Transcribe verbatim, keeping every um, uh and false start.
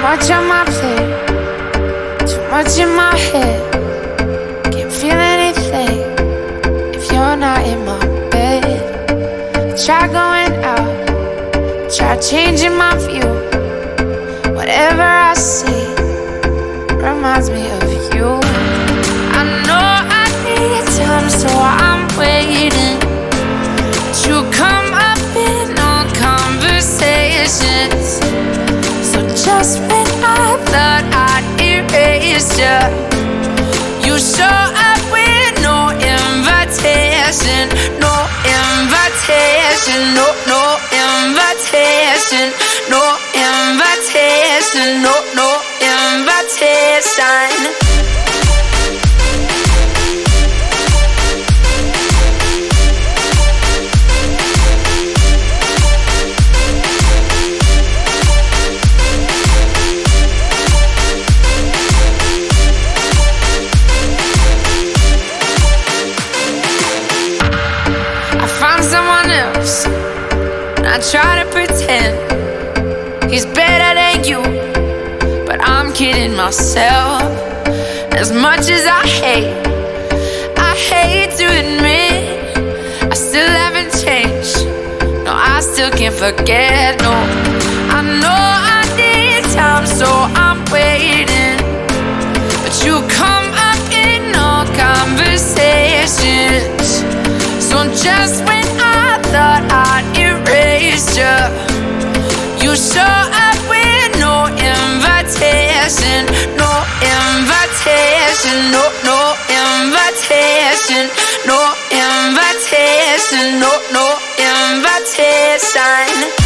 much on my plate, too much in my head. Can't feel anything if you're not in my bed. Try going out, try changing my view. Whatever I see reminds me of you. I know I need time, so I'm waiting to come up in all conversations. So just when I thought I'd erased you, you show up with no invitation. No invitation, no, no invitation. No invitation, no, no invitation. I found someone else, and I try to pretend he's better than you, but I'm kidding myself. As much as I hate, I hate to admit I still haven't changed. No, I still can't forget. No, I know I need time, so I'm waiting. But you come up in all conversations. So just when I thought I'd erased you, you show up with no invitation. No invitation, no, no invitation. No invitation, no, no invitation.